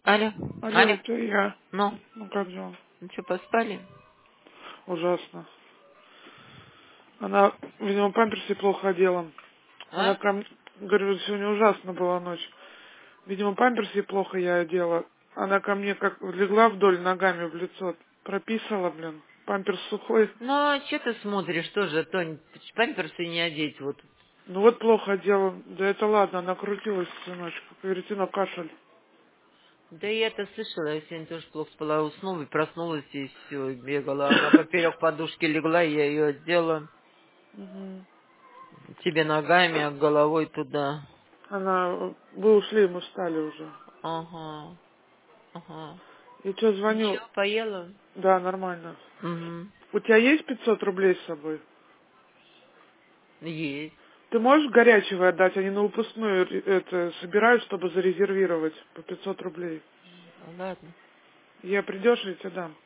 Алло, Алло, алло, это я. ну, Ну как дела? ну что, поспали? Ужасно. Она, видимо, памперсы плохо одела. Она А? ко мне, говорю, сегодня ужасно была ночь. Видимо, памперсы плохо я одела. Она ко мне как легла вдоль ногами в лицо, прописала, блин. Памперс сухой. Ну, а что ты смотришь тоже, Тонь, памперсы не одеть вот. Ну вот плохо одела. Да это ладно, она крутилась всю ночь. Как говорите, на кашель. Да я это слышала, я сегодня тоже плохо спала, уснула и проснулась, и все, бегала. Она поперек подушки легла, я ее одела. Мгм. Тебе ногами, а головой туда. Она, вы ушли, мы встали уже. Ага, ага. И что, звоню? Ничего, поела? Да, нормально. Угу. У тебя есть 500 рублей с собой? Есть. Ты можешь горячего отдать? Они на выпускную это собирают, чтобы зарезервировать по 500 рублей. Ну, ладно. Я придешь, я тебе дам.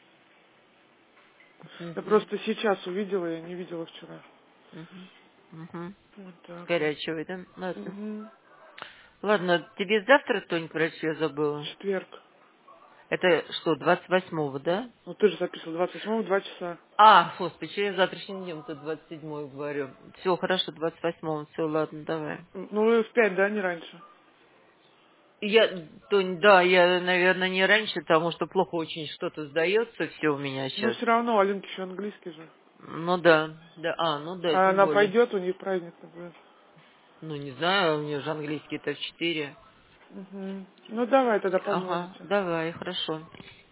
Я Угу. просто сейчас увидела, я не видела вчера. Угу. Угу. Вот С так вот. горячего, да? Ладно. Угу. Ладно, тебе завтра, Тонь, врач, я забыла. Четверг. Это что, 28-го, да? Ну ты же записывал 28-го, 2 часа. А, господи, что я завтрашним днем, то 27-й говорю. Все, хорошо, 28-го, все, ладно, давай. Ну вы в 5, да, не раньше? Я, Тонь, да, я, наверное, не раньше, потому что плохо очень что-то сдается все у меня Ну сейчас. все равно, Алинке еще английский же. Ну да, да, ну да, А тем она более. пойдет, у них праздник будет. Ну, не знаю, у нее же английский-то в 4. Угу. Ну давай тогда Ага, позвоните. давай, хорошо.